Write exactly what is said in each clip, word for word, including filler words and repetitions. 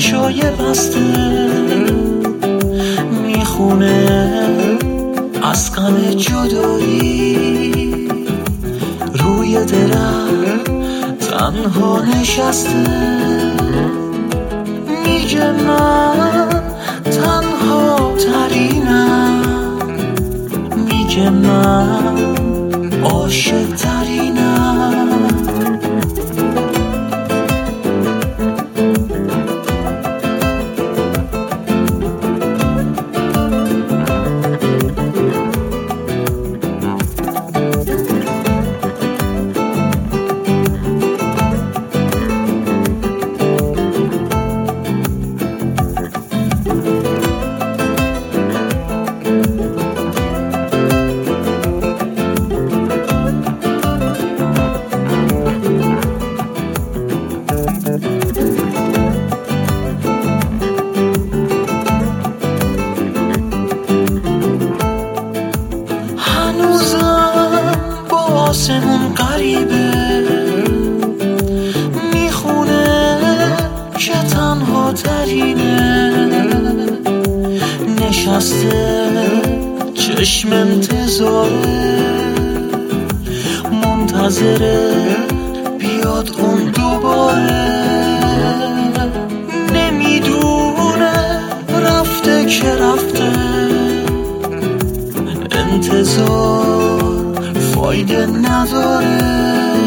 چشای بسته میخونه از غم جدایی، روی درخت تنها نشسته میگه من تنها ترینم، میگه من عاشق ترینم. آسمون قریبه میخونه که تنها ترینه، نشسته چشم انتظاره، منتظره بیاد اون دوباره، نمیدونه رفته که رفته، انتظار فایده نداره.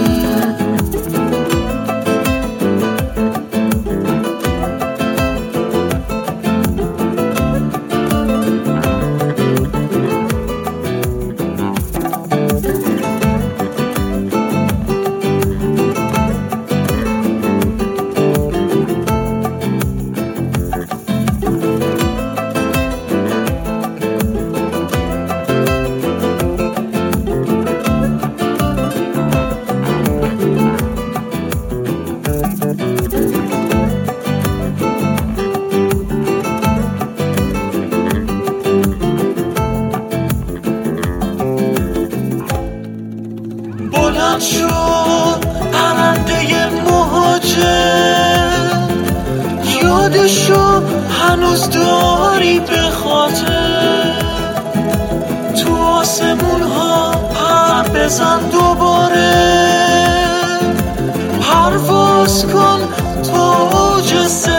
بلند شد پرنده مهاجر، یادشو هنوز داری به خاطر، تو آسمون ها پر بزن دوباره، پرواز کن تا اوج